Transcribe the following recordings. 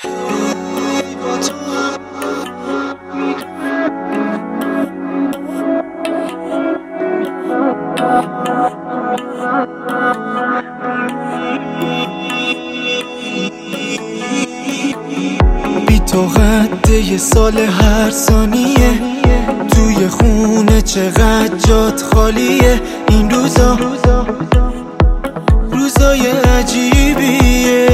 بی تو قده یه سال هر ثانیه توی خونه چقدر جات خالیه. این روزای عجیبیه.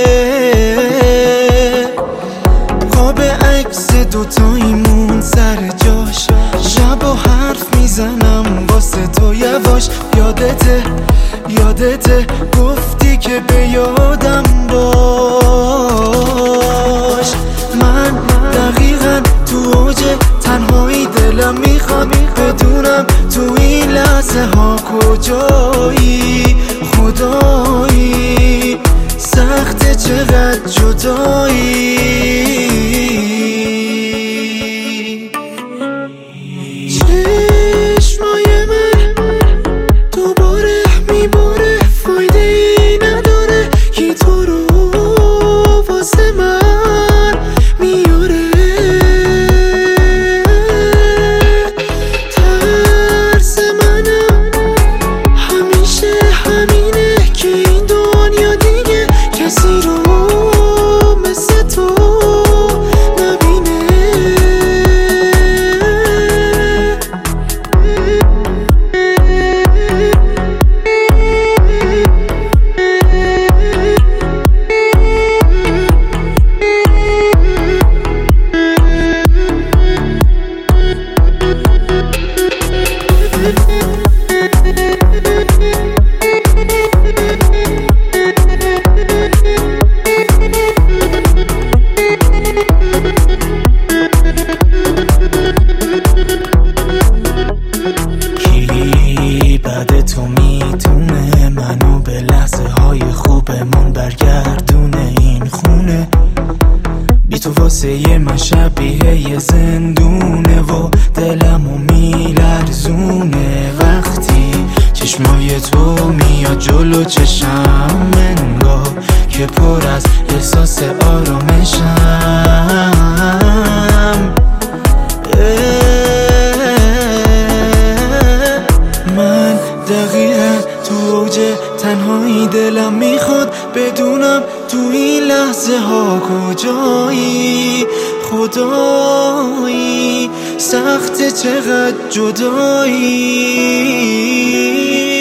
قاب عکس دوتاییمون سر جاش، شبا حرف میزنم واسه تو یواش. یادته گفتی که به یادم باش. من دقیقا تو اوج تنهایی دلم میخواد بدونم تو این لحظه ها کجایی. خدایی سخته چقدر جدایی. چشمای من دوباره میباره، فایده ای نداره کی تو رو واسه من میاره. ترس منم همیشه همینه که این دنیا دیگه کسی رو مثل تو نبینه. کی بعد تو میتونه منو به لحظه های خوبمون برگردونه. این خونه بی تو واسه من شبیه یه زندونه و دلمو میلرزونه. وقتی چشمای تو میاد جلو چشم، انگار که پر از احساس آرامشم. من دقیقا تو اوج تنهایی دلم میخواد بدونم تو این لحظه ها کجایی. خدایی سخته چقدر جدایی.